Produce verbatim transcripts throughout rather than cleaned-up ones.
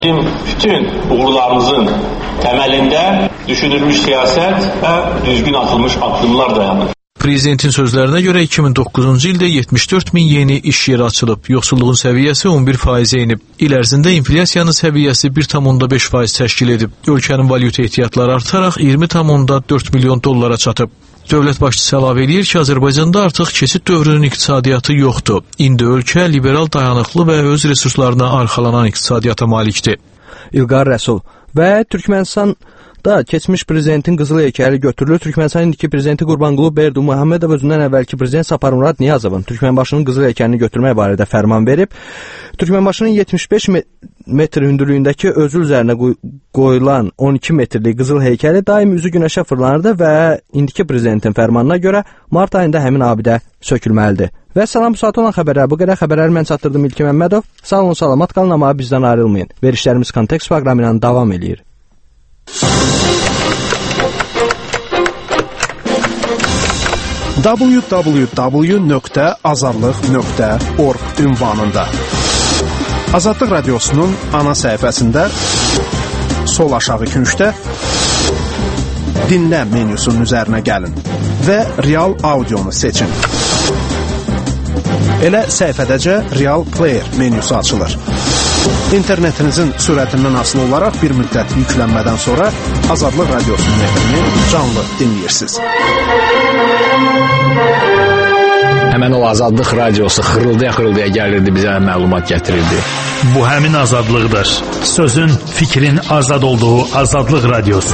Bütün uğurlarımızın temelinde düşünülmüş siyaset ve düzgün atılmış adımlar dayanır. Prezidentin sözlərinə görə iki min doqquzuncu ildə yetmiş dörd min yeni iş yeri açılıb, yoxsulluğun səviyyəsi on bir faizə inib. İl ərzində inflyasiyanın səviyyəsi bir tam onda beş faiz təşkil edib. Ölkənin valyuta ehtiyatları artaraq iyirmi tam onda dörd milyon dollara çatıb. Dövlət başçısı əlavə edir ki, Azərbaycanda artıq keçid dövrünün iqtisadiyyatı yoxdur. İndi ölkə liberal, dayanıqlı və öz resurslarına arxalanan iqtisadiyyata malikdir. İlqar Rəsul və Türkmənistan da keçmiş prezidentin qızıl heykəli götürülür. Türkmənistanın indiki prezidenti Qurbanqulu Berdimuhamedov özündən əvvəlki prezident Səfərmurad Niyazovun Türkmənbaşının qızıl heykəlini götürmək barədə fərman verib. Türkmənbaşının yetmiş beş metr hündürlüyündəki özü üzərinə qoyulan on iki metrlik qızıl heykəli daim üzü günəşə fırlanırdı və indiki prezidentin fərmanına görə mart ayında həmin abidə sökülməlidir. Və salam, bu saat olan xəbərlər bu qədər. Xəbərləri mən çatdırdım İlkin Məmmədov. Sağ olun, salamat qalın, amma bizdən ayrılmayın. Verişlərimiz Kontekst proqramı ilə davam edir. w w w nöqtə azadlıq nöqtə org ünvanında Azadlıq Radiosunun ana səhifəsində sol aşağı küncdə dinlə menyusunun üzərinə gəlin və real audionu seçin. Elə səhifədəcə Real Player menyusu açılır. İnternetinizin sürətindən asılı olaraq bir müddət yüklənmədən sonra Azadlıq Radiosunun efrini canlı dinləyirsiniz. Həmən o Azadlıq Radiosu xırıldaya-xırıldaya gəlirdi, bizə məlumat gətirirdi. Bu həmin azadlıqdır. Sözün, fikrin azad olduğu Azadlıq Radiosu.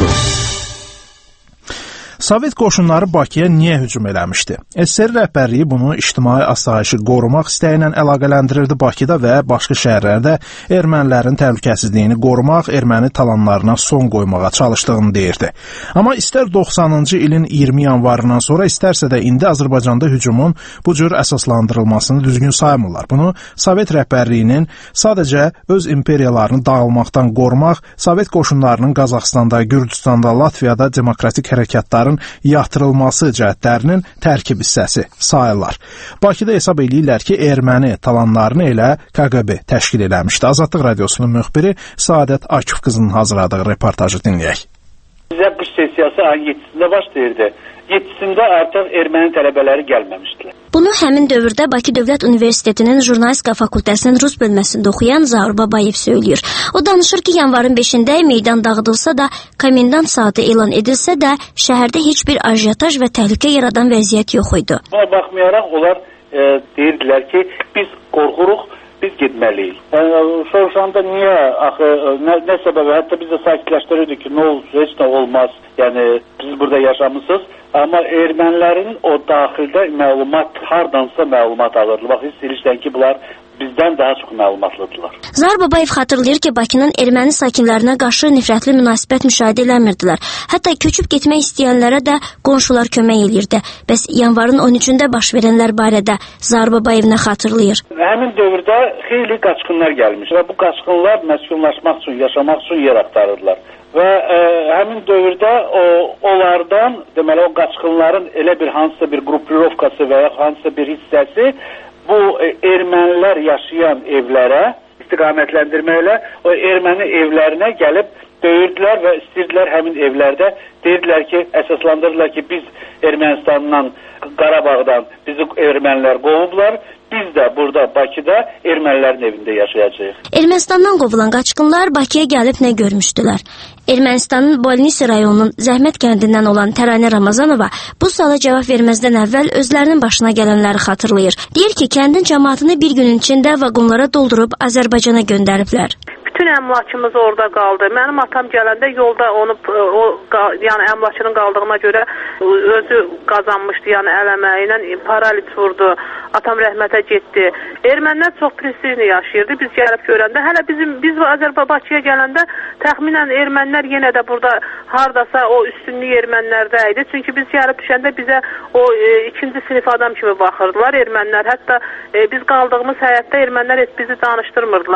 Sovet qoşunları Bakıya niyə hücum eləmişdi? S S R rəhbərliyi bunu ictimai asayişi qorumaq istəyi ilə əlaqələndirirdi. Bakıda və başqa şəhərlərdə ermənilərin təhlükəsizliyini qorumaq, erməni talanlarına son qoymağa çalışdığını deyirdi. Amma istər doxsanıncı ilin iyirmi yanvarından sonra, istərsə də indi Azərbaycanda hücumun bu cür əsaslandırılmasını düzgün saymırlar. Bunu Sovet rəhbərliyinin sadəcə öz imperiyalarını dağılmaqdan qorumaq, Sovet qoşunlarının Qazaxstanda, Gürcüstanda, Latviyada demokratik hərəkatların yatırılması cəhətlərinin tərkib hissəsi sayırlar. Bakıda hesab edirlər ki, erməni talanlarını elə K G B təşkil eləmişdi. Azadlıq Radiosunun müxbiri Saadət Akif qızının hazırladığı reportajı dinləyək. Bizə bu sessiyası ayın yeddisində başlayırdı. yeddisində artıq erməni tələbələri gəlməmişdilər. Bunu həmin dövrdə Bakı Dövlət Universitetinin Jurnalistika Fakültəsinin Rus bölməsində oxuyan Zaur Babayev söylüyor. O danışır ki, yanvarın beşində meydan dağıdılsa da, komendant saatı elan edilsə də, şəhərdə heç bir ajiyataj və təhlükə yaradan vəziyyət yox idi. Buna baxmayaraq onlar e, deyirdilər ki, biz qorxuruq, biz getməliyik. Yəni, soruşanda niyə, axı, nə, nə səbəbi, hətta biz də sakitləşdirirdik ki, nə olsun, heç nə olmaz, yəni siz burada yaşamısınız. Amma ermənilərin o daxildə məlumat, hardansa məlumat alırdı. Bax, hiss edirsən ki, bunlar bizdən daha çox məlumatlıdırlar. Zaur Babayev xatırlayır ki, Bakının erməni sakinlərinə qarşı nifrətli münasibət müşahidə eləmirdilər. Hətta köçüb getmək istəyənlərə də qonşular kömək edirdi. Bəs yanvarın on üçündə baş verənlər barədə Zaur Babayev nə xatırlayır? Həmin dövrdə xeyli qaçqınlar gəlmiş və bu qaçqınlar məskunlaşmaq üçün, yaşamaq üçün yer axtarırdılar. Və e, həmin dövrdə o, onlardan, deməli o qaçqınların elə bir hansısa bir qrupirovkası və ya hansısa bir hissəsi bu e, ermənilər yaşayan evlərə istiqamətləndirməklə o erməni evlərinə gəlib döyürdülər və istəyirdilər həmin evlərdə. Deyirdilər ki, əsaslandırırlar ki, biz Ermənistandan, Qarabağdan bizi ermənilər qovublar. Biz də burada Bakıda ermənilərin evində yaşayacağıq. Ermənistandan qovulan qaçqınlar Bakıya gəlib nə görmüşdülər? Ermənistanın Bolnisi rayonunun Zəhmət kəndindən olan Təranə Ramazanova bu suala cavab verməzdən əvvəl özlərinin başına gələnləri xatırlayır. Deyir ki, kəndin cəmaatını bir günün içində vaqonlara doldurub Azərbaycana göndəriblər. Bütün əmlakımız orada qaldı. Mənim atam gələndə yolda onu, o, yəni əmlakının qaldığına görə özü qazanmışdı, yəni əl əməyi ilə paraliz vurdu. Atam rəhmətə getdi. Ermənilər çox prestijli yaşayırdı. Biz gəlib görəndə, hələ bizim biz Azərbaycana gələndə təxminən ermənilər yenə də burada hardasa o üstünlük ermənilərdə idi. Çünki biz gəlib düşəndə bizə o e, ikinci sinif adam kimi baxırdılar ermənilər. Hətta e, biz qaldığımız həyətdə ermənilər heç bizi danışdırmırdılar.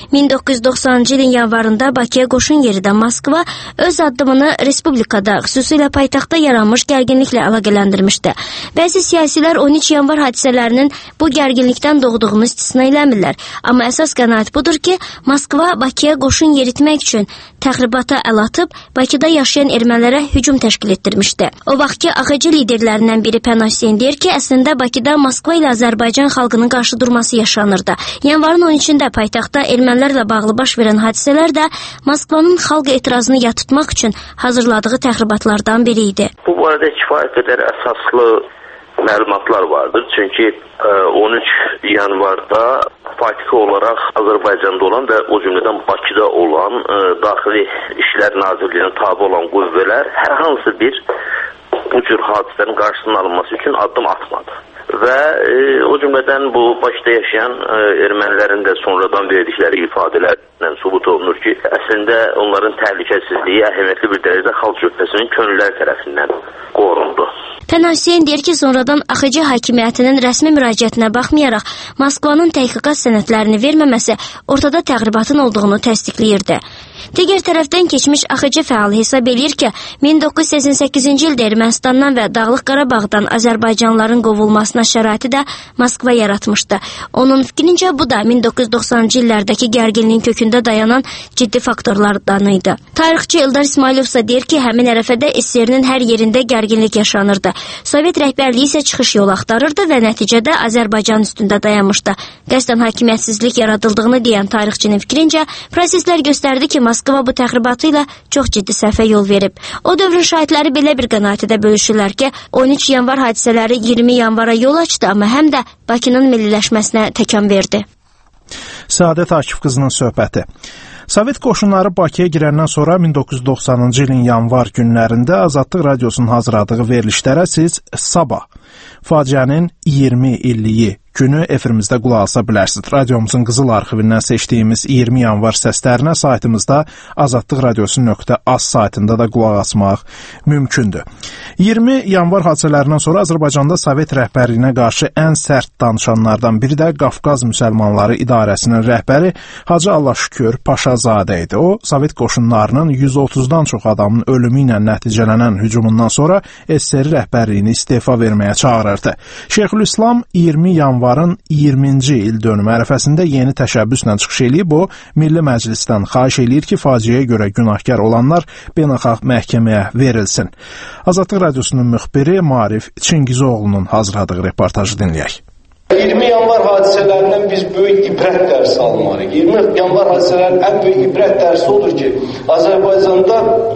min doqquz yüz doxsanıncı ilin yanvarında Bakıya qoşun yeridən Moskva öz addımını respublikada, xüsusilə paytaxtda yaranmış gərginliklə əlaqələndirmişdi. Bəzi siyasilər on üç yanvar hadisələrinin bu gərginlikdən doğduğunu istisna eləmirlər. Amma əsas qənaət budur ki, Moskva Bakıya qoşun yeritmək üçün təxribata əl atıb, Bakıda yaşayan ermənilərə hücum təşkil etdirmişdi. O vaxtki A X C liderlərindən biri Pənah Hüseyn deyir ki, əslində Bakıda Moskva ilə Azərbaycan xalqının qarşı durması yaşanırdı. Yanvarın on üçündə paytaxtda ermənilərlə bağlı baş verən hadisələr də Moskvanın xalq etirazını yatırtmaq üçün hazırladığı təxribatlardan biri idi. Bu barədə kifayət qədər əsaslı məlumatlar vardır. Çünki on üç yanvarda faktiki olaraq Azərbaycanda olan və o cümlədən Bakıda olan Daxili İşlər Nazirliyinin tabi olan qüvvələr hər hansı bir bu cür hadisələrin qarşısının alınması üçün addım atmadı. Və e, o cümlədən bu Bakıda yaşayan e, ermənilərin də sonradan verdikləri ifadələrlə sübut olunur ki, əslində onların təhlükəsizliyi əhəmiyyətli bir dərəcədə xalq cübhəsinin könülləri tərəfindən qorundu. Pənah Hüseyn deyir ki, sonradan A X C hakimiyyətinin rəsmi müraciətinə baxmayaraq, Moskvanın təhqiqat sənədlərini verməməsi ortada təxribatın olduğunu təsdiqləyirdi. Digər tərəfdən keçmiş A X C fəalı hesab edir ki, min doqquz yüz səksən səkkizinci ildə Ermənistandan və Dağlıq Qarabağdan Azərbaycanlıların qovulmasına şəraiti də Moskva yaratmışdı. Onun fikrincə bu da min doqquz yüz doxsanıncı illərdəki gərginliyin kökündə dayanan ciddi faktorlardan idi. Tarixçi Eldar İsmailov isə deyir ki, həmin ərəfədə S S R-nin hər yerində gərginlik yaşanırdı. Sovet rəhbərliyi isə çıxış yolu axtarırdı və nəticədə Azərbaycan üstündə dayanmışdı. Qəsdən hakimiyyətsizlik yaradıldığını deyən tarixçinin fikrincə, proseslər göstərdi ki, Moskva bu təxribatı ilə çox ciddi səhvə yol verib. O dövrün şahidləri belə bir qənaətdə bölüşürlər ki, on üç yanvar hadisələri iyirmi yanvara yol açdı, amma həm də Bakının milliləşməsinə təkan verdi. Səadət Akif qızının söhbəti. Sovet qoşunları Bakıya girəndən sonra min doqquz yüz doxsanıncı ilin yanvar günlərində Azadlıq Radiosunun hazırladığı verilişlərə siz sabah faciənin iyirmi illiyi günü efirimizdə qulaq asa bilərsiniz. Radiomuzun qızıl arxivindən seçdiyimiz iyirmi yanvar səslərinə saytımızda azadlıq radiosu nöqtə az saytında da qulaq asmaq mümkündür. iyirmi yanvar hadisələrindən sonra Azərbaycanda Sovet rəhbərliyinə qarşı ən sərt danışanlardan biri də Qafqaz Müsəlmanları İdarəsinin rəhbəri Hacı Allahşükür Paşazadə idi. O, Sovet qoşunlarının yüz otuzdan çox adamın ölümü ilə nəticələnən hücumundan sonra S S R rəhbərliyini istefa verməyə çağırırdı. Şeyxülislam iyirmi yanvarın iyirminci il dönümü ərəfəsində yeni təşəbbüslə çıxış eləyib, o, Milli Məclisdən xahiş eləyir ki, faciəyə görə günahkar olanlar beynəlxalq məhkəməyə verilsin. Azadlıq Radiosunun müxbiri Marif Çingizoğlu'nun hazırladığı reportajı dinləyək. iyirmi yanvar hadisələrindən biz böyük ibrət dərsi almalıyıq. iyirmi yanvar hadisələrinin ən böyük ibrət dərsi odur ki, Azərbaycanda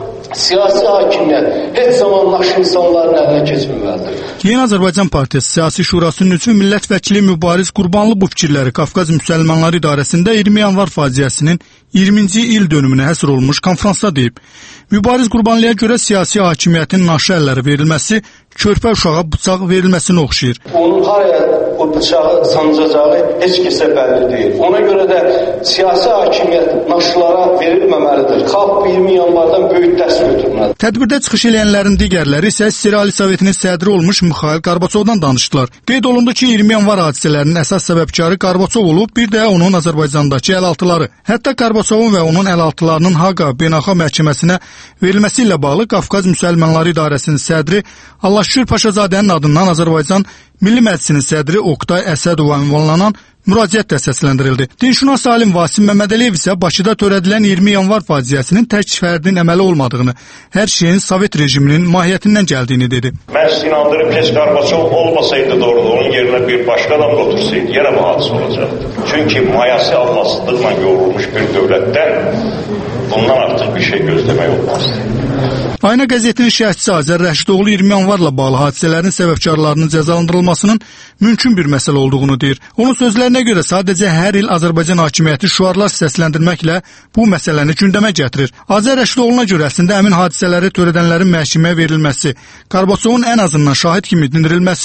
siyasi hakimiyyət heç zaman naşı insanların əlinə keçməməlidir. Yeni Azərbaycan Partiyası Siyasi Şurasının üçün millət vəkili Mübariz Qurbanlı bu fikirləri Qafqaz Müsəlmanları İdarəsində iyirmi yanvar faciəsinin iyirminci il dönümünə həsr olmuş konfransda deyib. Mübariz Qurbanlıya görə siyasi hakimiyyətin naşı əlləri verilməsi körpə uşağa bıçaq verilməsinə oxşayır. Onun haraya o bıçağı sancacağı heç kəsə bəlli deyil. Ona görə də siyasi hakimiyyət naşılara verilməməlidir. Xalq iyirmi yanvardan böyük dərs götürməlidir. Tədbirdə çıxış eləyənlərin digərləri isə S S R Ali Sovetinin sədri olmuş Mixail Qarbaçovdan danışdılar. Qeyd olundu ki, iyirmi yanvar hadisələrinin əsas səbəbkarı Qarbaçov olub, bir də onun Azərbaycandakı əlaltıları. Hətta Qarbaçovun və onun əlaltılarının Haqa Beynəlxalq məhkəməsinə verilməsi ilə bağlı Qafqaz Müsəlmanları İdarəsinin sədri Allahşükür Paşazadənin adından Azərbaycan Milli Məclisinin sədri Oqtay Əsədova ünvanlanan müraciət də səsləndirildi. Dinşünas Salim Vasim Məmmədəliyev isə Bakıda törədilən iyirmi yanvar faciəsinin tək fərdin əməli olmadığını, hər şeyin Sovet rejiminin mahiyyətindən gəldiyini dedi. Mən sizi inandırım ki, Qarbaçov olmasaydı doğruda, onun yerinə bir başqa adam otursaydı, yenə bu hadis olacaqdı. Çünki mayası almasızlıqla yoğrulmuş bir dövlətdən bundan artıq bir şey gözləmək olmazdı. Ayna qəzetinin şərhçisi Azər Rəşidoğlu iyirmi yanvarla bağlı hadisələrin səbəbkarlarının cəzalandırılmasının mümkün bir məsələ olduğunu deyir. Onun sözlərinə görə sadəcə hər il Azərbaycan hakimiyyəti şüarlar səsləndirməklə bu məsələni gündəmə gətirir. Azər Rəşidoğlu'na görə əslində həmin hadisələri törədənlərin məhkəməyə verilməsi, Qarbaçovun ən azından şahid kimi dindirilməsi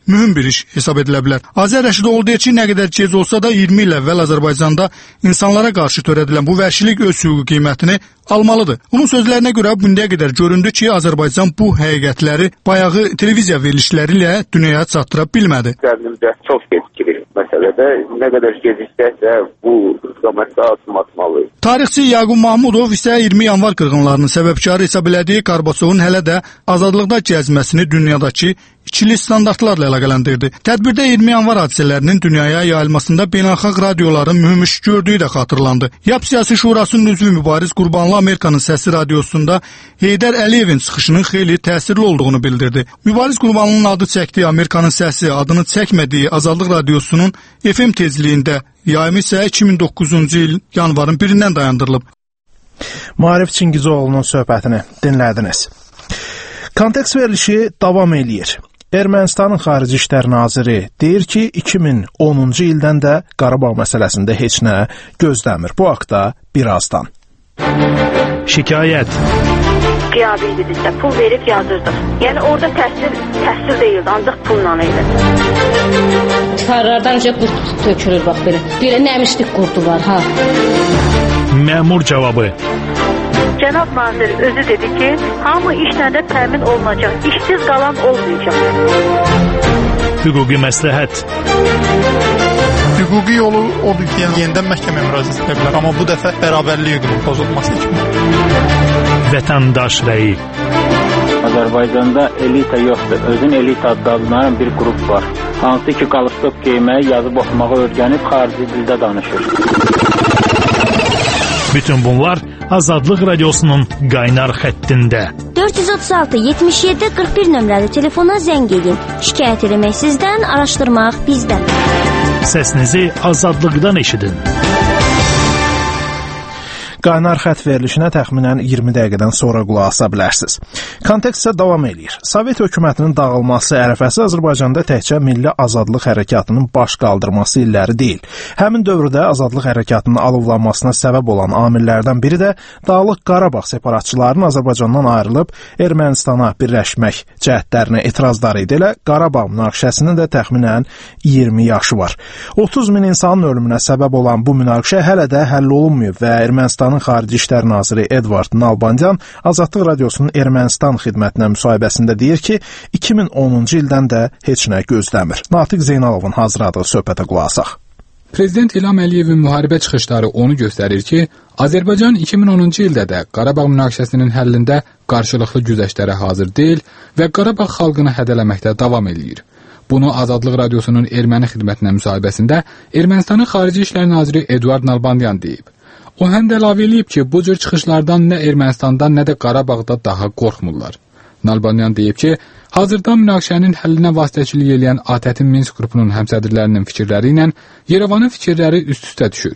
mühüm bir iş hesab edilə bilər. Azər Rəşidoğlu deyir ki, nə qədər gec olsa da iyirmi il əvvəl Azərbaycanda insanlara qarşı törədilən bu vəhşilik öz hüquqi qiymətini almalıdır. Onun sözlərinə görə bundayə qədər göründü ki, Azərbaycan bu həqiqətləri bayağı televiziya verilişləri ilə dünyaya çatdıra bilmədi. Təblimdə çox gecikir məsələdə. Nə qədər geciksə bu istiqamətdə adım atmalıyıq. Tarixçi Yaqub Mahmudov isə iyirmi yanvar qırğınlarının səbəbkarı hesab elədiyi Qarbaçovun hələ də azadlıqda gəzməsini dünyadakı ikili standartlarla əlaqələndirdi. Tədbirdə iyirmi yanvar hadisələrinin dünyaya yayılmasında beynəlxalq radioların mühüm iş gördüyü də xatırlandı. YAP Siyasi Şurasının üzvü Mübariz Qurbanlı Amerikanın Səsi radiosunda Heydər Əliyevin çıxışının xeyli təsirli olduğunu bildirdi. Mübariz Qurbanlının adı çəkdiyi Amerikanın Səsi adını çəkmədiyi Azadlıq radiosunun F M tezliyində yayımı isə iki min doqquzuncu il yanvarın birindən dayandırılıb. Maarif Çingizoğlu'nun söhbətini dinlədiniz. Kontekst verilişi davam eləyir. Ermənistanın Xarici İşlər Naziri deyir ki, iki min onuncu ildən də Qarabağ məsələsində heç nə gözləmir. Bu haqda birazdan. Şikayət. Qiyabi idi bizdə. Pul verib yazırdıq. Yəni orada təhsil, təhsil deyildi, ancaq pulla idi. Çıxarlardan necə qurt tökülür, bax belə. Belə nəmişlik qurdu var, ha. Məmur cavabı. Cənab nazir özü dedi ki, hamı işlə də təmin olunacaq, işsiz qalan olmayacaq. Hüquqi məsləhət. Hüquqi yolu odur ki, yəni yenidən məhkəməyə müraciət edə bilər, amma bu dəfə bərabərlik hüququnun pozulması kimi. Vətəndaş rəyi. Azərbaycanda elita yoxdur, özün elita adlanan bir qrup var. Hansı ki, qalstok geyməyi, yazıb oxumağı öyrənib xarici dildə danışır. Bütün bunlar Azadlıq Radiosunun qaynar xəttində. dörd yüz otuz altı yetmiş yeddi qırx bir nömrəli telefona zəng edin. Şikayət etmək sizdən, araşdırmaq bizdən. Səsinizi Azadlıqdan eşidin. Qaynar xətt verilişinə təxminən iyirmi dəqiqədən sonra qulaq asa bilərsiniz. Kontekst isə davam eləyir. Sovet hökumətinin dağılması ərəfəsi Azərbaycanda təkcə milli azadlıq hərəkatının baş qaldırması illəri deyil. Həmin dövrdə azadlıq hərəkatının alovlanmasına səbəb olan amillərdən biri də Dağlıq Qarabağ separatçılarının Azərbaycandan ayrılıb Ermənistana birləşmək cəhdlərinə etirazları idi. Elə Qarabağ münaqişəsinin də təxminən iyirmi yaşı var. otuz min insanın ölümünə səbəb olan bu münaqişə hələ də həll olunmayıb və Ermənistan Xarici İşlər Naziri Edvard Nalbandian Azadlıq Radiosunun Ermənistan xidmətinə müsahibəsində deyir ki, iki min onuncu ildən də heç nə gözləmir. Natiq Zeynalovun hazırladığı söhbətə qulaq asaq. Prezident İlham Əliyevin müharibə çıxışları onu göstərir ki, Azərbaycan iki min onuncu ildə də Qarabağ münaqişəsinin həllində qarşılıqlı güzəştlərə hazır deyil və Qarabağ xalqını hədələməkdə davam eləyir. Bunu Azadlıq Radiosunun erməni xidmətinə müsahibəsində Ermənistanın Xarici İşlər Naziri Edvard Nalbandian deyib. O həm də əlavə eləyib ki, bu cür çıxışlardan nə Ermənistandan, nə də Qarabağda daha qorxmurlar. Nalbandian deyib ki, hazırda münaqişənin həllinə vasitəçilik edən A T Ə-tin Minsk qrupunun həmsədrlərinin fikirləri ilə Yerevanın fikirləri üst-üstə düşür.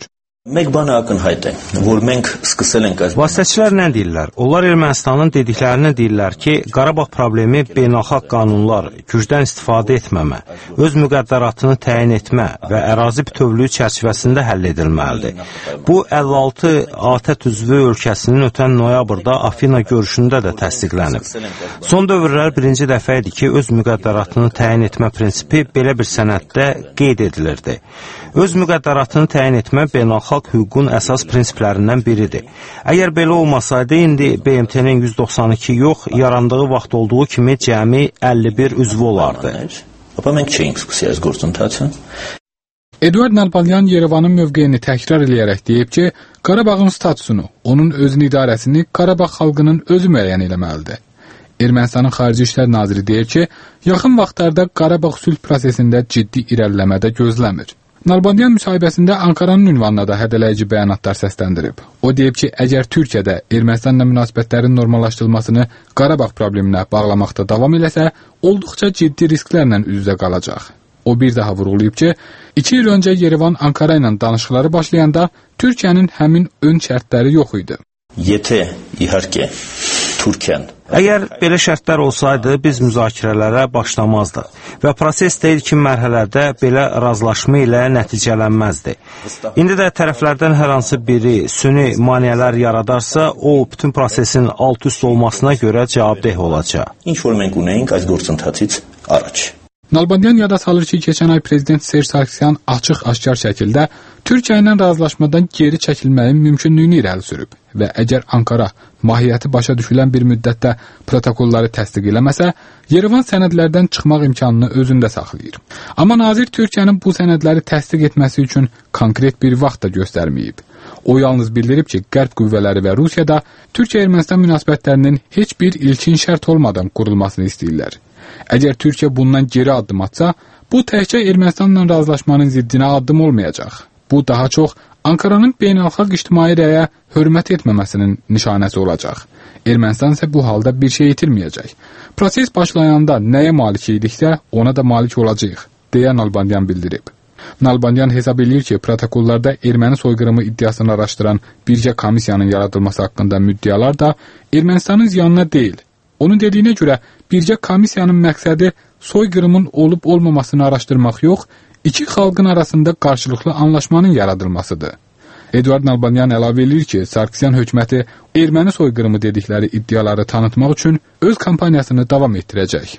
Vasitəçilər nə deyirlər? Onlar Ermənistanın dediklərini deyirlər ki, Qarabağ problemi beynəlxalq qanunlar, gücdən istifadə etməmə, öz müqəddəratını təyin etmə və ərazi bütövlüyü çərçivəsində həll edilməlidir. Bu, əlli altı A T Ə üzvü ölkəsinin ötən noyabrda Afina görüşündə də təsdiqlənib. Son dövrlər birinci dəfə idi ki, öz müqəddəratını təyin etmə prinsipi belə bir sənəddə qeyd edilirdi. Öz müqəddəratını təyin etmə beynəlxalq hüququn əsas prinsiplərindən biridir. Əgər belə olmasaydı, indi B M T-nin yüz doxsan iki yox, yarandığı vaxt olduğu kimi cəmi əlli bir üzvü olardı. Edvard Nalbandian Yerevanın mövqeyini təkrar eləyərək deyib ki, Qarabağın statusunu, onun özünün idarəsini Qarabağ xalqının özü müəyyən eləməlidir. Ermənistanın Xarici İşlər Naziri deyir ki, yaxın vaxtlarda Qarabağ sülh prosesində ciddi irəliləmədə gözləmir. Nalbandian müsahibəsində Ankaranın ünvanına da hədələyici bəyanatlar səsləndirib. O deyib ki, əgər Türkiyədə Ermənistanla münasibətlərin normallaşdırılmasını Qarabağ probleminə bağlamaqda davam eləsə, olduqca ciddi risklərlə üz-üzə qalacaq. O bir daha vurğulayıb ki, iki il öncə Yerevan Ankara ilə danışıqları başlayanda Türkiyənin həmin ön şərtləri yox idi. Əgər belə şərtlər olsaydı, biz müzakirələrə başlamazdıq və proses də ilkin mərhələdə belə razılaşma ilə nəticələnməzdi. İndi də tərəflərdən hər hansı biri süni maneələr yaradarsa, o, bütün prosesin alt-üst olmasına görə cavabdeh olacaq. Nalbandian yada salır ki, keçən ay prezident Serj Sarkisyan açıq-aşkar şəkildə Türkiyə ilə razılaşmadan geri çəkilməyin mümkünlüyünü irəli sürüb və əgər Ankara mahiyyəti başa düşülən bir müddətdə protokolları təsdiq eləməsə, Yerevan sənədlərdən çıxmaq imkanını özündə saxlayır. Amma nazir Türkiyənin bu sənədləri təsdiq etməsi üçün konkret bir vaxt da göstərməyib. O yalnız bildirib ki, Qərb qüvvələri və Rusiyada Türkiyə-Ermənistan münasibətlərinin heç bir ilkin şərt olmadan qurulmasını istəyirlər. Əgər Türkiyə bundan geri addım atsa, bu təkcə Ermənistanla razılaşmanın ziddinə addım olmayacaq. Bu daha çox Ankaranın beynəlxalq ictimai rəyə hörmət etməməsinin nişanəsi olacaq. Ermənistan isə bu halda bir şey itirməyəcək. Proses başlayanda nəyə malik idiksə, ona da malik olacaq, deyə Nalbandian bildirib. Nalbandian hesab edir ki, protokollarda erməni soyqırımı iddiasını araşdıran birgə komissiyanın yaradılması haqqında müddialar da Ermənistanın ziyanına deyil. Onun dediyinə görə birgə komissiyanın məqsədi soyqırımın olub-olmamasını araşdırmaq yox, iki xalqın arasında qarşılıqlı anlaşmanın yaradılmasıdır. Eduard Nalbandian əlavə edir ki, Sarkisyan hökuməti erməni soyqırımı dedikləri iddiaları tanıtmaq üçün öz kampaniyasını davam etdirəcək.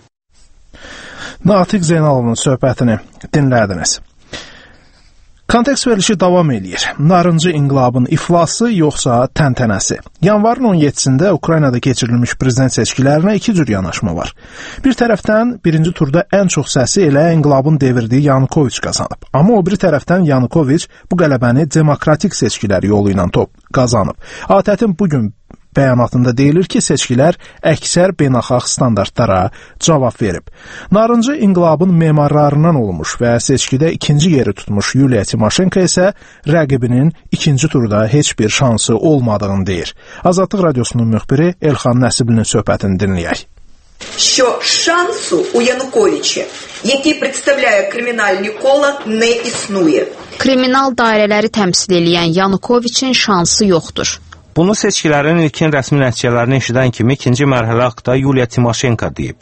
Natiq Zeynalovun söhbətini dinlədiniz. Kontekst verilişi davam edir. Narıncı inqilabın iflası yoxsa təntənəsi? Yanvarın on yeddisində Ukraynada keçirilmiş prezident seçkilərinə iki cür yanaşma var. Bir tərəfdən birinci turda ən çox səsi elə inqilabın devirdiyi Yanukoviç qazanıb. Amma o biri tərəfdən Yanukoviç bu qələbəni demokratik seçkilər yolu ilə top qazanıb. A T Ə-in bugün bəyanatında deyilir ki, seçkilər əksər beynəlxalq standartlara cavab verib. Narıncı inqilabın memarlarından olmuş və seçkidə ikinci yeri tutmuş Yuliya Timoşenko isə rəqibinin ikinci turda heç bir şansı olmadığını deyir. Azadlıq Radiosunun müxbiri Elxan Nəsiblinin söhbətini dinləyək. Що шансу у Януковича, який представляє кримінальне коло, не існує. Kriminal dairələri təmsil edən Yanukoviçin şansı yoxdur. Bunu seçkilərin ilkin rəsmi nəticələrini eşidən kimi ikinci mərhələ haqda Yuliya Timoşenko deyib.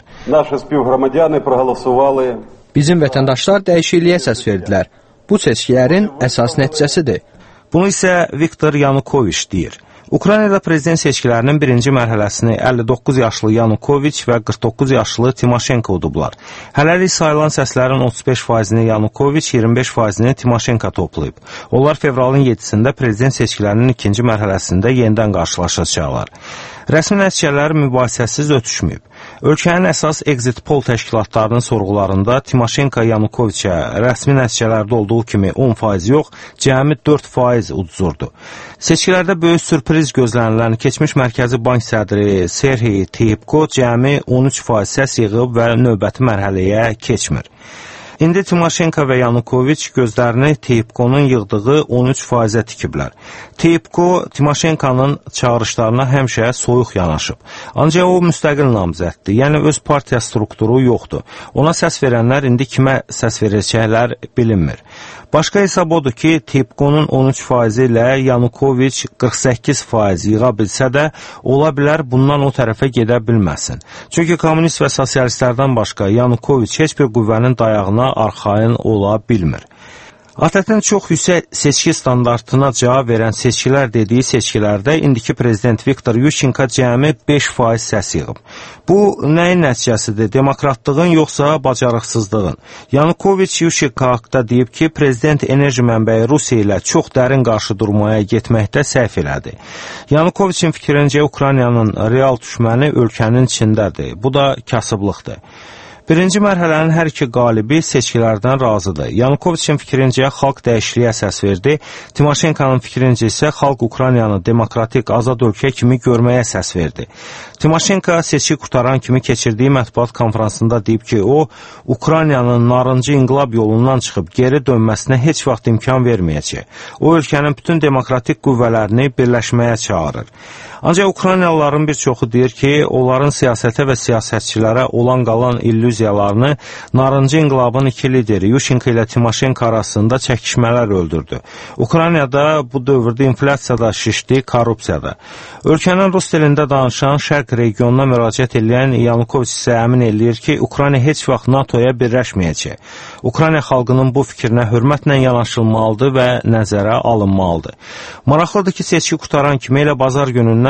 Bizim vətəndaşlar dəyişikliyə səs verdilər. Bu seçkilərin əsas nəticəsidir. Bunu isə Viktor Yanukoviç deyir. Ukraynada prezident seçkilərinin birinci mərhələsini əlli doqquz yaşlı Yanukoviç və qırx doqquz yaşlı Timoşenko udublar. Hələlik sayılan səslərin otuz beş faizini Yanukoviç, iyirmi beş faizini Timoşenko toplayıb. Onlar fevralın yeddisində prezident seçkilərinin ikinci mərhələsində yenidən qarşılaşacaqlar. Rəsmi nəticələr mübahisəsiz ötüşməyib. Ölkənin əsas exit poll təşkilatlarının sorğularında Timoşenko Yanukoviçə rəsmi nəticələrdə olduğu kimi on faiz yox, cəmi dörd faiz uduzurdu. Seçkilərdə böyük sürpriz gözlənilən keçmiş Mərkəzi Bank sədri Serhiy Tiyipko cəmi on üç faiz səs yığıb və növbəti mərhələyə keçmir. İndi Timoşenko və Yanukoviç gözlərini Tiyipkonun yığdığı on üç faizə tikiblər. Tiyipko Timoşenkonun çağırışlarına həmişə soyuq yanaşıb. Ancaq o müstəqil namzəddir, yəni öz partiya strukturu yoxdur. Ona səs verənlər indi kimə səs verəcəklər bilinmir. Başqa hesab odur ki, Tiyipkonun on üç faizi ilə Yanukoviç qırx səkkiz faiz yığa bilsə də, ola bilər bundan o tərəfə gedə bilməsin. Çünki kommunist və sosialistlərdən başqa Yanukoviç heç bir qüvvənin dayağına arxayın ola bilmir. A T Ə-in çox yüksək seçki standartına cavab verən seçkilər dediyi seçkilərdə indiki prezident Viktor Yushchenko cəmi beş faiz səs yığıb. Bu nəyin nəticəsidir? Demokratlığın yoxsa bacarıqsızlığın? Yanukoviç Yushchenko haqda deyib ki, prezident enerji mənbəyi Rusiya ilə çox dərin qarşı durmaya getməkdə səhv elədi. Yanukoviçin fikrincə Ukraynanın real düşməni ölkənin içindədir. Bu da kasıblıqdır. Birinci mərhələnin hər iki qalibi seçkilərdən razıdır. Yanukoviçin fikrincə xalq dəyişikliyə səs verdi, Timoşenkonun fikrincə isə xalq Ukraynanı demokratik, azad ölkə kimi görməyə səs verdi. Timoşenko seçki qurtaran kimi keçirdiyi mətbuat konferansında deyib ki, o, Ukraynanın narıncı inqilab yolundan çıxıb geri dönməsinə heç vaxt imkan verməyəcək. O, ölkənin bütün demokratik qüvvələrini birləşməyə çağırır. Ancaq Ukraynalıların bir çoxu deyir ki, onların siyasətə və siyasətçilərə olan qalan illüziyalarını narıncı inqilabın iki lideri Yushchenko ilə Timoşenko arasında çəkişmələr öldürdü. Ukraynada bu dövrdə inflyasiyada şişdi, korrupsiyada. Ölkənin rus dilində danışan şərq regionuna müraciət edən Yanukoviç isə əmin eləyir ki, Ukrayna heç vaxt NATOya birləşməyəcək. Ukrayna xalqının bu fikrinə hörmətlə yanaşılmalıdır və nəzərə alınmalıdır. Maraqlıdır ki, seçki qurtaran kimi elə bazar günündən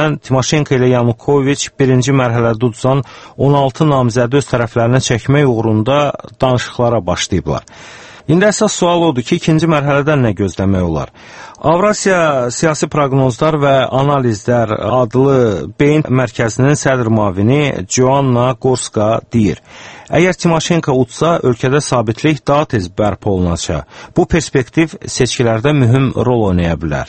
tərəfindən Timoşenko ilə Yanukoviç birinci mərhələdə udzan on altı namizədi öz tərəflərinə çəkmək uğrunda danışıqlara başlayıblar. İndi əsas sual odur ki, ikinci mərhələdən nə gözləmək olar? Avrasiya Siyasi Proqnozlar və Analizlər adlı beyin mərkəzinin sədr müavini Joanna Gorska deyir. Əgər Timoşenko utsa, ölkədə sabitlik daha tez bərpa olunacaq. Bu perspektiv seçkilərdə mühüm rol oynaya bilər.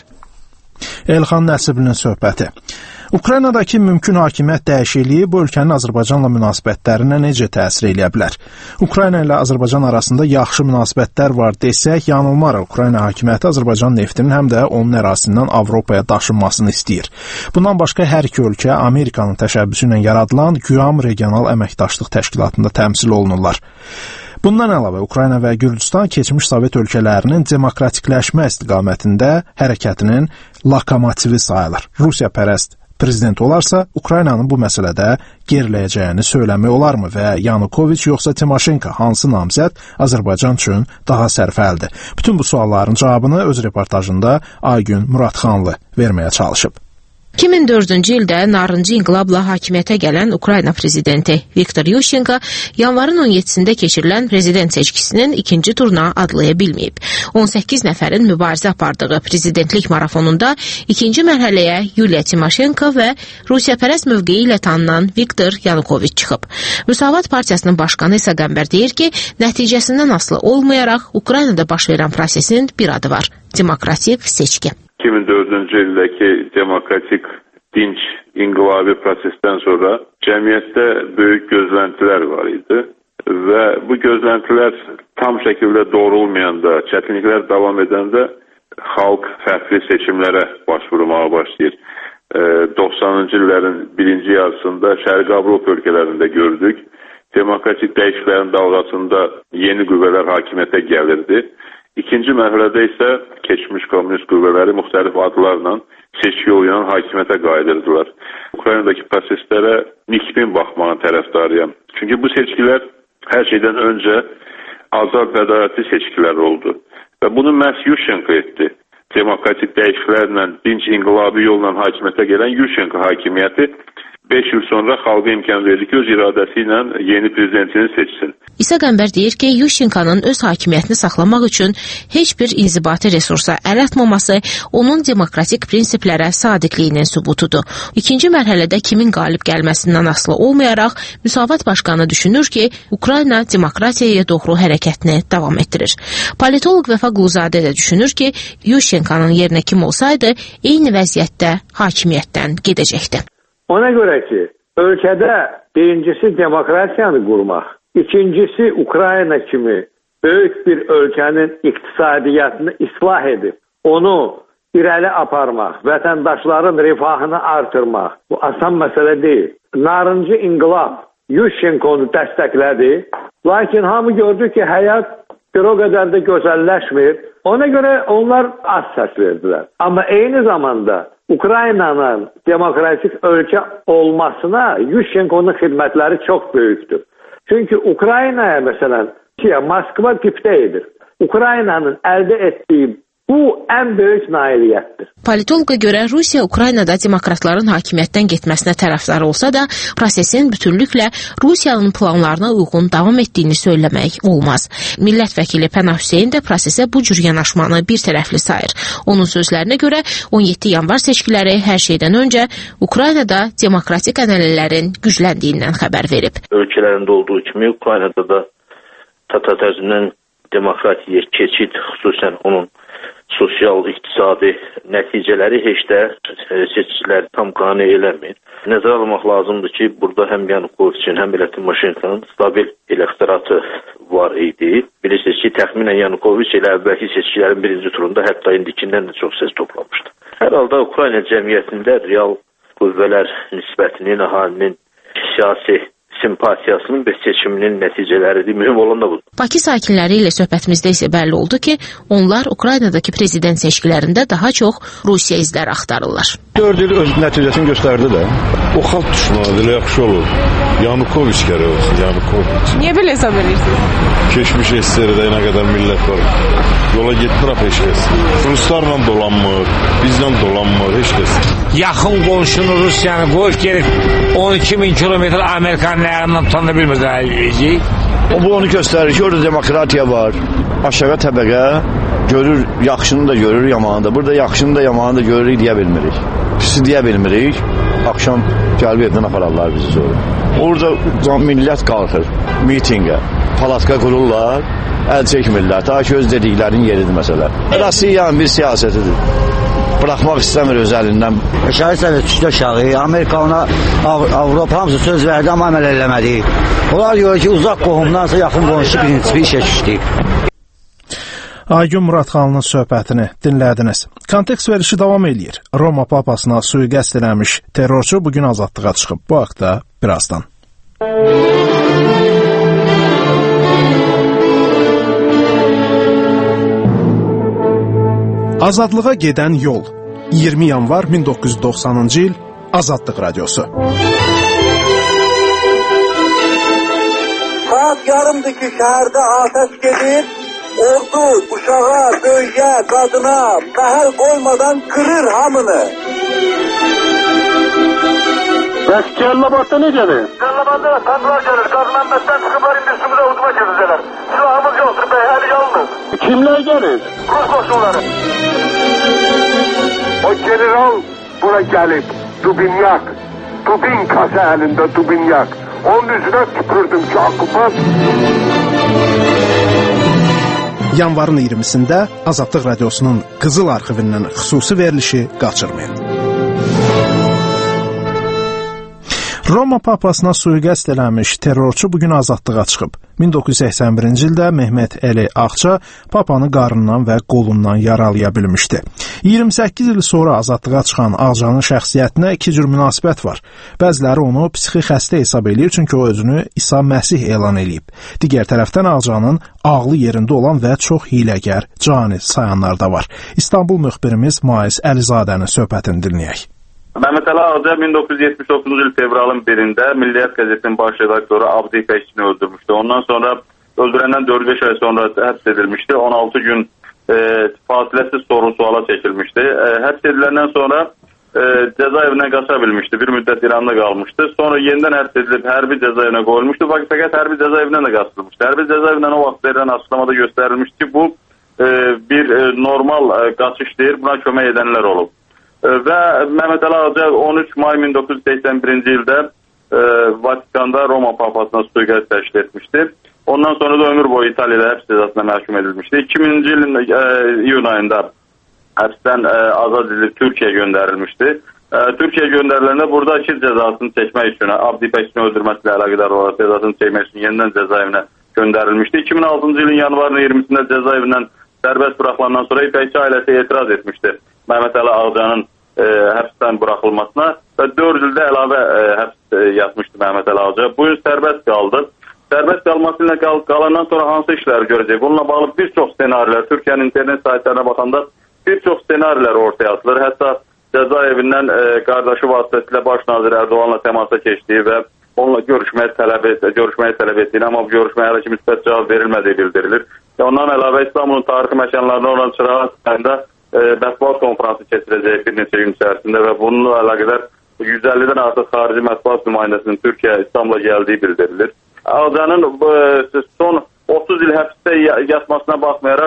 Elxan Nəsiblinin söhbəti. Ukraynadakı mümkün hakimiyyət dəyişikliyi bu ölkənin Azərbaycanla münasibətlərinə necə təsir edə bilər? Ukrayna ilə Azərbaycan arasında yaxşı münasibətlər var desək, yanılmarıq. Ukrayna hakimiyyəti Azərbaycan neftinin həm də onun ərazisindən Avropaya daşınmasını istəyir. Bundan başqa hər iki ölkə Amerikanın təşəbbüsü ilə yaradılan Güam Regional Əməkdaşlıq Təşkilatında təmsil olunurlar. Bundan əlavə, Ukrayna və Gürcüstan keçmiş Sovet ölkələrinin demokratikləşmə istiqamətində hərəkətinin lokomotivi sayılır. Rusiya pərəst prezident olarsa, Ukraynanın bu məsələdə geriləyəcəyini söyləmək olarmı və Yanukoviç yoxsa Timoşenko hansı namizəd Azərbaycan üçün daha sərfəlidir? Bütün bu sualların cavabını öz reportajında Aygün Muradxanlı verməyə çalışıb. iki min dördüncü ildə narıncı inqilabla hakimiyyətə gələn Ukrayna prezidenti Viktor Yushchenko yanvarın on yeddisində keçirilən prezident seçkisinin ikinci turuna adlaya bilməyib. on səkkiz nəfərin mübarizə apardığı prezidentlik marafonunda ikinci mərhələyə Yuliya Timoşenko və Rusiyapərəst mövqeyi ilə tanınan Viktor Yanukoviç çıxıb. Müsavat Partiyasının başqanı İsa Qəmbər deyir ki, nəticəsindən asılı olmayaraq Ukraynada baş verən prosesin bir adı var: demokratik seçki. iki min dördüncü ildəki demokratik dinç inqilabi prosesdən sonra cəmiyyətdə böyük gözləntilər var idi və bu gözləntilər tam şəkildə doğrulmayanda, çətinliklər davam edəndə xalq fərqli seçimlərə başvurmağa başlayır. doxsanıncı illərin birinci yarısında Şərqi Avropa ölkələrində gördük. Demokratik dəyişikliklərin dalğasında yeni qüvvələr hakimiyyətə gəlirdi. İkinci mərhələdə isə keçmiş kommunist qüvvələri müxtəlif adlarla seçki yolu hakimiyyətə qayıdırdılar. Ukraynadakı proseslərə nikbin baxmağın tərəfdarıyam. Çünki bu seçkilər hər şeydən öncə azad və ədalətli seçkilər oldu. Və bunu məhz Yushchenko etdi. Demokratik dəyişikliklərlə, dinç inqilabi yolla hakimiyyətə gələn Yushchenko hakimiyyəti beş il sonra xalqa imkan verdi ki, öz iradəsi ilə yeni prezidentini seçsin. İsa Qəmbər deyir ki, Yushchenkonun öz hakimiyyətini saxlamaq üçün heç bir inzibati resursa əl atmaması onun demokratik prinsiplərə sadiqliyinin sübutudur. İkinci mərhələdə kimin qalib gəlməsindən asılı olmayaraq, Müsavat Başqanı düşünür ki, Ukrayna demokratiyaya doğru hərəkətini davam etdirir. Politolog Vəfa Quluzadə də düşünür ki, Yushchenkonun yerinə kim olsaydı, eyni vəziyyətdə hakimiyyətdən gedəcəkdi. Ona görə ki, ölkədə birincisi demokratiyanı qurmaq, ikincisi Ukrayna kimi böyük bir ölkənin iqtisadiyyatını islah edib, onu irəli aparmaq, vətəndaşların rifahını artırmaq, bu asan məsələ deyil. Narıncı inqilab Yushchenkonu dəstəklədi, lakin hamı gördü ki, həyat bir o qədər də gözəlləşmir. Ona görə onlar az səs verdilər. Amma eyni zamanda Ukraynanın demokratik ölkə olmasına Yushchenkonun xidmətləri çox böyükdür. Çünki Ukraynaya məsələn, Moskva diktədir. Ukraynanın əldə etdiyi bu ən böyük nailiyyətdir. Politoloqa görə Rusiya Ukraynada demokratların hakimiyyətdən getməsinə tərəfdar olsa da, prosesin bütünlüklə Rusiyanın planlarına uyğun davam etdiyini söyləmək olmaz. Millət vəkili Pənah Hüseyn də prosesə bu cür yanaşmanı bir tərəfli sayır. Onun sözlərinə görə on yeddi yanvar seçkiləri hər şeydən öncə Ukraynada demokratik ənənələrin gücləndiyindən xəbər verib. Ölkələrində olduğu kimi Ukraynada da totalitarizmdən demokratiyə keçid, xüsusən onun sosial-iqtisadi nəticələri heç də seçiciləri tam qane eləmir. Nəzərə almaq lazımdır ki, burada həm Yanukoviçin, həm elə Timoşenkonun stabil elektoratı var idi. Bilirsiniz ki, təxminən Yanukoviç elə əvvəlki seçkilərin birinci turunda hətta indikindən də çox ses toplamışdı. Hər halda Ukrayna cəmiyyətində real qüvvələr nisbətinin, əhalinin siyasi simpatiyasının və seçiminin nəticələridir. Mühüm olan da budur. Bakı sakinləri ilə söhbətimizdə isə bəlli oldu ki, onlar Ukraynadakı prezident seçkilərində daha çox Rusiya izləri axtarırlar. dörd il öz nəticəsini göstərdi də. O xalq düşmanıdır, elə yaxşı olur. Yanukoviç gərək olsun, Yanukoviç. Niyə belə hesab edirsiniz? Keçmiş S S R-də nə qədər millət var. Yola getmir axı heç kəs. Ruslarla dolanmır, bizlə dolanmır, heç kəs. Yaxın qonşunu Rusiyanı qoyub gelib on iki min kilometr Amerikanın ayağından tutanda bilmir. O bu onu göstərir ki, orada demokratiya var. Aşağı təbəqə görür, yaxşını da görür, yamanı da. Burada yaxşını da yamanı da görürük, deyə bilmirik. Pisi deyə bilmirik. Akşam gəlib evdən apararlar bizi sonra. Orada millət qalxır mitingə. Palatka qururlar, əl çəkmirlər. Ta ki, öz dediklərinin yeridir məsələ. Rusiyanın bir siyasətidir. Bıraxmaq istəmir öz əlindən. Şəhid Sovet üçdə uşağı, Amerika ona, Avropa hamısı söz verdi, amma əməl eləmədi. Onlar görür ki, uzaq qohumdansa yaxın qonşu birinci bir işə düşdük. Aygün Muradxanlının söhbətini dinlədiniz. Kontekst verişi davam edir. Roma papasına sui-qəsd eləmiş terrorçu bugün azadlığa çıxıb. Bu haqda birazdan. Azadlığa gedən yol. iyirmi yanvar min doqquz yüz doxsanıncı il Azadlıq Radiosu. Saat yarımdır ki, şəhərdə atəş gedir. Ordu uşağa, böyüyə, qadına məhəl qoymadan qırır hamını. Bəs Cəllabadda necədir? Cəllabadda tanrılar gəlir. Qazmanbəsdən çıxıblar, indi üstümüzə hücuma girdilər. Silahımız yoxdur, bəyəli yalnız. Kimlər gəlir? Rus qoşunları. O general bura gəlib. Dubinyak. Dubinkası əlində Dubinyak. Onun üzünə tüpürdüm ki, okupant. Yanvarın iyirmisində Azadlıq Radiosunun Qızıl arxivindən xüsusi verilişi qaçırmayın. Roma papasına sui-qəsd eləmiş terrorçu bugün azadlığa çıxıb. min doqquz yüz səksən birinci ildə Mehmet Əli Ağca papanı qarnından və qolundan yaralaya bilmişdi. iyirmi səkkiz il sonra azadlığa çıxan Ağcanın şəxsiyyətinə iki cür münasibət var. Bəziləri onu psixi xəstə hesab eləyir, çünki o özünü İsa Məsih elan eləyib. Digər tərəfdən Ağcanın ağlı yerində olan və çox hiləgər, cani sayanlar da var. İstanbul müxbirimiz Maiz Əlizadənin söhbətini dinləyək. Mehmet Ali Ağca min doqquz yüz yetmiş doqquzuncu il fevralın birində Milliyyət qəzetinin baş redaktoru Abdi İpəkçini öldürmüşdü. Ondan sonra öldürəndən dörd beş ay sonra həbs edilmişdi. on altı gün e, fasiləsiz soru-suala çəkilmişdi. E, həbs ediləndən sonra e, cəzaevindən qaça bilmişdi. Bir müddət İranda qalmışdı. Sonra yenidən həbs edilib hərbi cəzaevinə qoyulmuşdu. Fəqət hərbi cəzaevindən də qaçılmışdı. Hərbi cəzaevindən o vaxt verilən açıqlamada göstərilmişdi ki, bu e, bir e, normal e, qaçışdır. Buna kömək edənlər olub. Və Mehmet Ali Ağca on üç may min doqquz yüz səksən birinci ildə e, Vatikanda Roma papasına sui-qəsd təşkil etmişdi. Ondan sonra da ömür boyu İtaliyada həbs cəzasına məhkum edilmişdi. iki minci ilin e, iyun ayında həbsdən e, azad edilib Türkiyəyə göndərilmişdi. E, Türkiyəyə göndəriləndə burada iki cəzasını çəkmək üçün, Abdi İpəkçini öldürməsilə əlaqədar olaraq cəzasını çəkmək üçün yenidən cəzaevinə göndərilmişdi. iki min altıncı ilin yanvarın iyirmisində cəzaevindən sərbəst buraxılandan sonra İpəkçi ailəsi etiraz etmişdi Mehmet Ali Ağcanın E, həbsdən buraxılmasına və dörd ildə əlavə e, həbs e, yatmışdı Mehmet Ali Ağca. Bu gün sərbəst qaldı. Sərbəst qalması ilə qal qalandan sonra hansı işləri görəcək? Bununla bağlı bir çox ssenarilər, Türkiyənin internet saytlarına baxanda bir çox ssenarilər ortaya atılır. Hətta cəzaevindən e, qardaşı vasitəsilə baş nazir Erdoğanla təmasa keçdiyi və onunla görüşməyə tələb, et, görüşməyə tələb etdiyini, amma bu görüşməyə hələ ki müsbət cavab verilmədiyi bildirilir. Və ondan əlavə İstanbulun tarixi məkanlarında olan Çırağan sayında mətbuat konfransı keçirəcək bir neçə gün içərisində və bununla əlaqədar yüz əllidən artıq xarici mətbuat nümayəndəsinin Türkiyə, İstanbul'a gəldiyi bildirilir. Ağcanın son otuz il həbsdə yatmasına baxmayaraq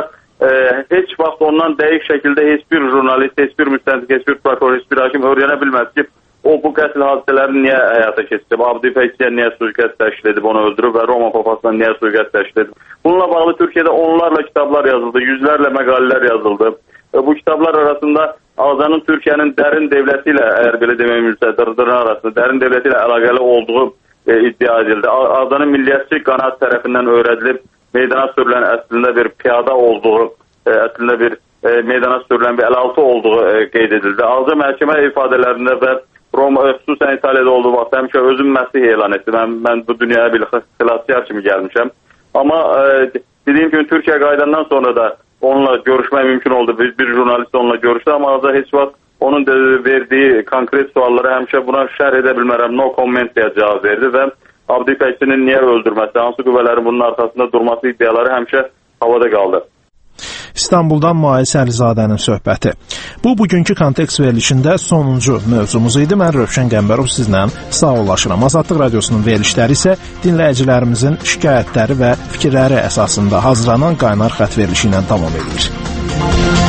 heç vaxt ondan dəqiq şəkildə heç bir jurnalist, heç bir müstəntiq, heç bir prokuror, heç bir hakim öyrənə bilməz ki, o bu qətl hadisələrini niyə həyata keçirib, Abdi İpəkçiyə niyə sui-qəsd təşkil edib, onu öldürüb və Roma papasına niyə sui-qəsd təşkil edib. Bununla bağlı Türkiyədə onlarla kitablar yazıldı, yüzlərlə məqalələr yazıldı. Bu kitablar arasında Ağcanın Türkiyənin dərin devləti ilə, əgər belə demək mümkünsə, dırdırın arasında dərin devləti ilə əlaqəli olduğu e, iddia edildi. Ağcanın milliyyətçi qanaat tərəfindən öyrədilib meydana sürülən əslində bir piyada olduğu, e, əslində bir e, meydana sürülən bir əlaltı olduğu e, qeyd edildi. Ağca məhkəmə ifadələrində və Roma, xüsusən İtaliyada olduğu vaxt həmişə özüm Məsih elan etdi. Mən, mən bu dünyaya bir xilaskar kimi gəlmişəm. Amma e, dediyim kimi Türkiyə qayıdandan sonra da onunla görüşmək mümkün oldu. Bir, bir jurnalist onunla görüşdü, amma Ağca heç vaxt onun verdiyi konkret suallara həmişə buna şərh edə bilmərəm, no comment deyə cavab verdi və Abdülpəkçinin niyə öldürməsi, hansı qüvvələrin bunun arxasında durması iddiaları həmişə havada qaldı. İstanbuldan Müayis Əlizadənin söhbəti. Bu, bugünkü kontekst verilişində sonuncu mövzumuz idi. Mən Rövşən Qəmbərov sizlə sağollaşıram. Azadlıq Radiosunun verilişləri isə dinləyicilərimizin şikayətləri və fikirləri əsasında hazırlanan qaynar xət verilişi ilə davam edir.